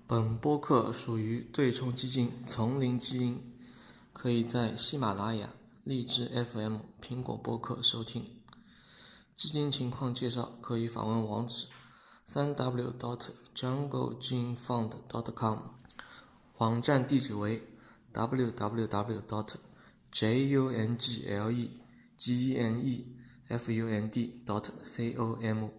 本播客属于对冲基金丛林基因，可以在喜马拉雅、荔枝 FM、苹果播客收听。基金情况介绍可以访问网址3w.junglegenefund.com， 网站地址为 www.junglegenefund.com。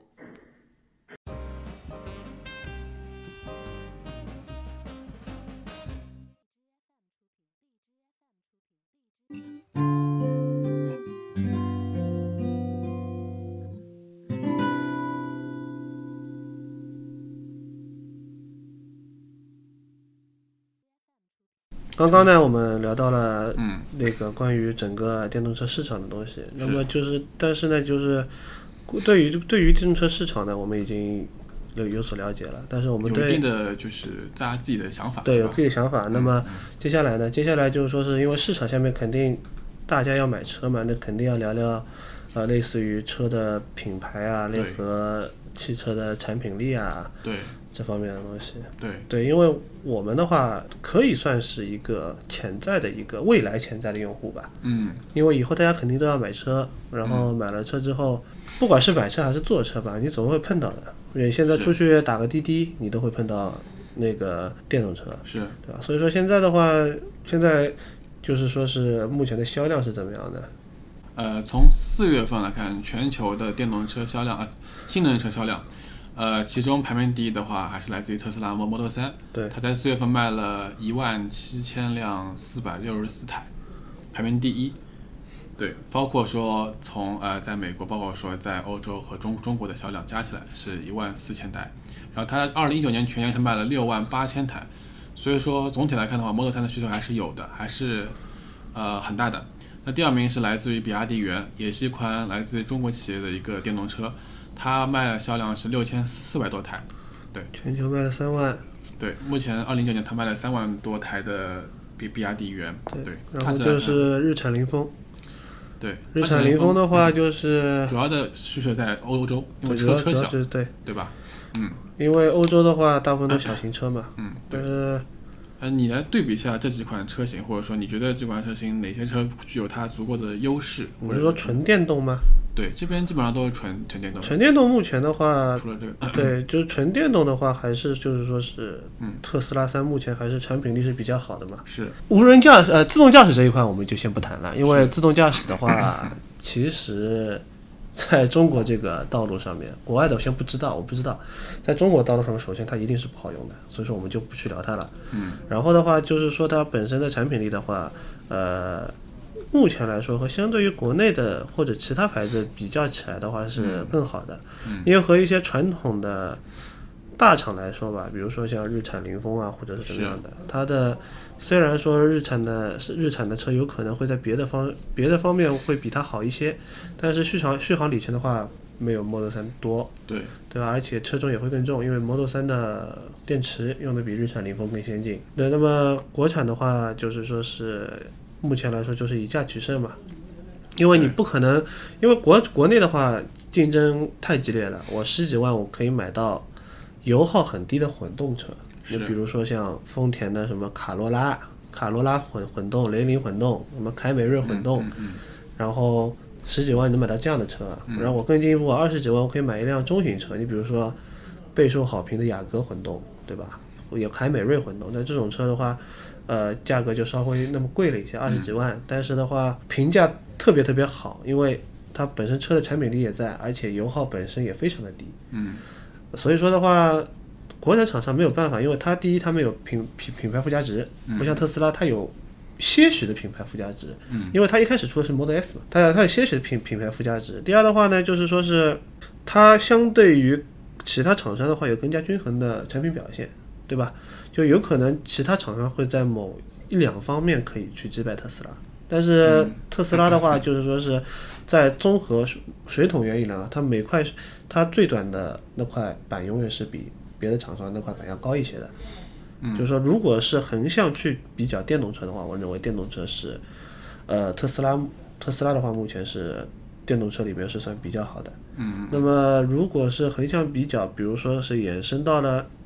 刚刚呢，我们聊到了那个关于整个电动车市场的东西。那么就是，但是呢，就是对于电动车市场呢，我们已经有所了解了。但是我们对有一定的就是大家自己的想法， 对，有自己的想法。那么接下来呢？接下来就是说，是因为市场下面肯定大家要买车嘛，那肯定要聊聊类似于车的品牌啊，类和汽车的产品力啊。 对。 这方面的东西， 对， 因为我们的话可以算是一个未来潜在的用户吧。因为以后大家肯定都要买车，然后买了车之后，不管是买车还是坐车吧，你总会碰到的。你现在出去打个滴滴，你都会碰到那个电动车， 是， 对吧？所以说现在的话，现在就是说是目前的销量是怎么样的？ 从4月份来看，全球的电动车销量新能源车销量。其中排名第一的话还是来自于特斯拉 Model 3， 对， 它在4月份卖了17464辆台，排名第一。对，包括说从在美国，包括说在欧洲和中国的销量加起来是14000台，然后它2019年全年是卖了68000台，所以说总体来看的话 ，Model 3的需求还是有的，还是很大的。那第二名是来自于比亚迪元，也是一款来自于中国企业的一个电动车。它卖的销量是6400多台，对， 全球卖了3万， 对，目前2019年它卖了3万多台的比亚迪元，对， 然后就是日产凌风， 对， 日产凌风的话就是主要的需求在欧洲，因为车小，对吧？ 因为欧洲的话大部分都小型车嘛， 对。你来对比一下这几款车型，或者说你觉得这款车型哪些车具有它足够的优势？ 我是说纯电动吗？ 对，这边基本上都是纯电动。 纯电动目前的话， 除了这个， 对，就是纯电动的话，还是就是说是，特斯拉3目前还是产品力是比较好的嘛。 是。 自动驾驶这一块我们就先不谈了，因为自动驾驶的话，其实在中国这个道路上面，国外的我先不知道，我不知道，在中国道路上面，首先它一定是不好用的，所以说我们就不去聊它了。然后的话，就是说它本身的产品力的话，目前来说和相对于国内的或者其他牌子比较起来的话是更好的，因为和一些传统的大厂来说吧，比如说像日产凌风啊，或者是怎么样的，它的虽然说日产的车有可能会在别的方面会比它好一些，但是续航里程的话没有 Model 3多，对吧？而且车重也会更重，因为 Model 3的电池用的比日产凌风更先进。对，那么国产的话就是说是目前来说就是以价取胜嘛，因为你不可能，因为国内的话竞争太激烈了，我10几万我可以买到油耗很低的混动车，就比如说像丰田的什么卡罗拉混动、雷凌混动、什么凯美瑞混动，然后10几万能买到这样的车，然后我更进一步，20几万我可以买一辆中型车，你比如说备受好评的雅阁混动，对吧？有凯美瑞混动，那这种车的话价格就稍微那么贵了一些，20几万，但是的话评价特别好，因为它本身车的产品力也在，而且油耗本身也非常的低。所以说的话，国产厂商没有办法，因为它第一它没有品牌附加值，不像特斯拉它有些许的品牌附加值，因为它一开始出的是 Model S 嘛，它有些许的品牌附加值。第二的话呢，就是说是它相对于其他厂商的话有更加均衡的产品表现，对吧？就有可能其他厂商会在某1-2方面可以去击败特斯拉，但是特斯拉的话就是说是在综合水桶原理呢，它最短的那块板永远是比别的厂商那块板要高一些的。就是说如果是横向去比较电动车的话，我认为电动车是特斯拉的话目前是电动车里面是算比较好的。那么如果是横向比较，比如说是延伸到了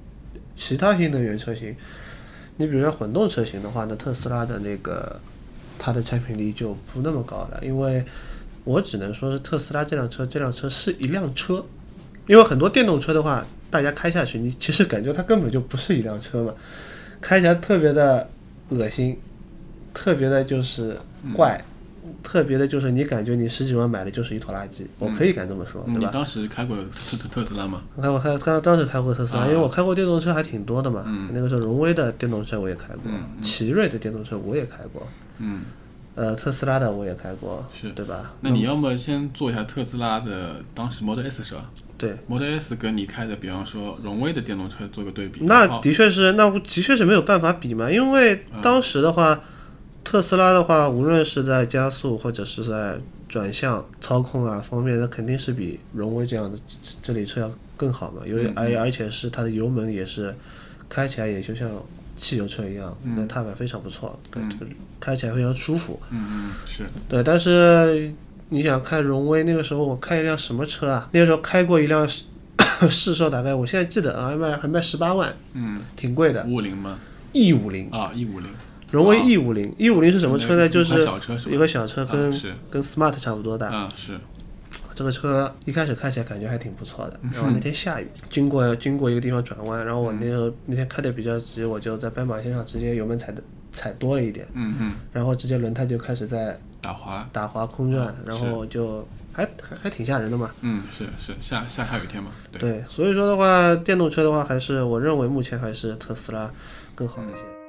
其他新能源车型，你比如说混动车型的话，那特斯拉的那个它的产品力就不那么高了，因为我只能说是特斯拉这辆车是一辆车，因为很多电动车的话，大家开下去，你其实感觉它根本就不是一辆车嘛，开起来特别的恶心，特别的就是怪。特别的就是你感觉你十几万买的就是一坨垃圾，我可以敢这么说，对吧？ 你当时开过特斯拉吗？ 当时开过特斯拉，因为我开过电动车还挺多的嘛。那个时候荣威的电动车我也开过，奇瑞的电动车我也开过，特斯拉的我也开过， 是对吧？ 那你要么先做一下特斯拉的当时 Model S 是吧？ 对 ，Model S 跟你开的，比方说荣威的电动车做个对比， 那的确是没有办法比嘛，因为当时的话。特斯拉的话，无论是在加速或者是在转向、操控啊方面，那肯定是比荣威这样的这类车要更好嘛。而且是它的油门也是开起来也就像汽油车一样，那踏板非常不错，开起来非常舒服。 是对。但是你想开荣威，那个时候我开一辆什么车啊？那个时候开过一辆市售大概我现在记得还卖18万，挺贵的。 550吗 ？E50 啊，E50。 荣威 E50 是什么车呢？就是一个小车跟 Smart 差不多大。 是。 这个车一开始开起来感觉还挺不错的，然后那天下雨，经过一个地方转弯，然后我那天开的比较急，我就在斑马线上直接油门踩多了一点，然后直接轮胎就开始在打滑空转，然后就还挺吓人的嘛。 是下雨天嘛。 对，所以说的话，电动车的话，还是我认为目前还是特斯拉更好一些。